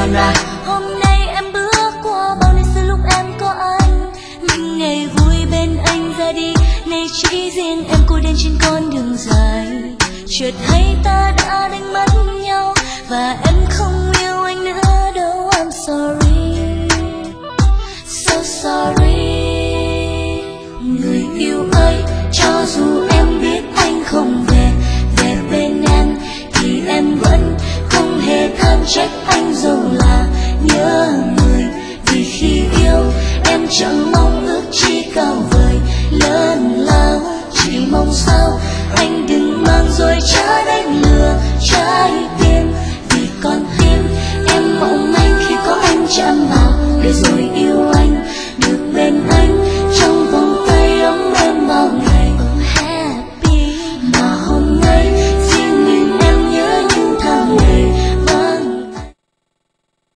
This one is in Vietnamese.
ra. Hôm nay em bước qua bao nhiêu sự lúc em có anh, những ngày vui bên anh ra đi, nay chỉ riêng em cô đơn trên con đường dài. Chợt thấy ta đã đánh mất nhau và em không yêu anh nữa đâu. I'm sorry, so sorry. Người yêu ơi, cho dù em biết anh không về bên em, thì em vẫn không hề than trách anh dù là nhớ người. Vì khi yêu em chẳng mong ước chi cao vời lớn lao, chỉ mong sao anh đừng mang rồi trả